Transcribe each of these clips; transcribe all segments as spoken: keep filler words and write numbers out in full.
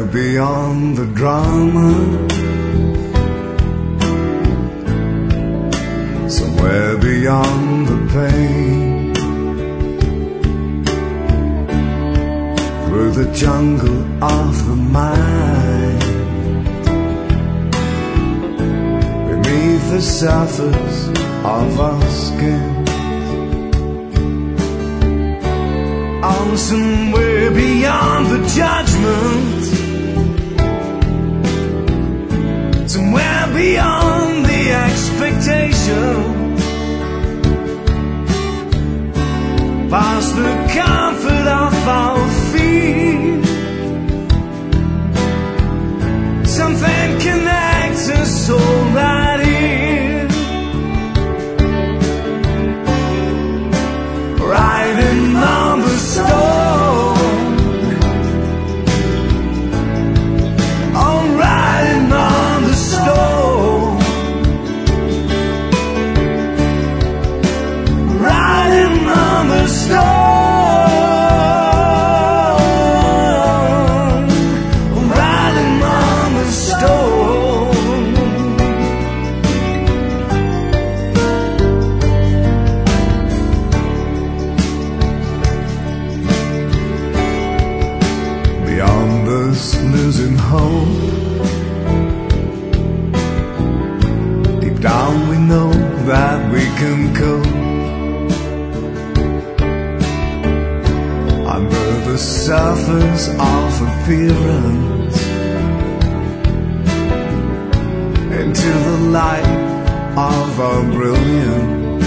beyond the drama, somewhere beyond the pain, through the jungle of the mind, beneath the surface of our skin. Oh, somewhere beyond the judgment, somewhere beyond the expectation, past the comfort of our feet, something connects us all right here, riding on the storm, oh, riding on the storm, riding on the storm. Losing hope, deep down we know that we can cope. Under the surface of appearance, into the light of our brilliance,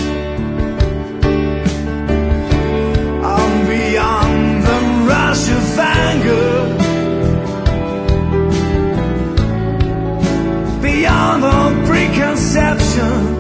on beyond the rush of anger, beyond all preconception,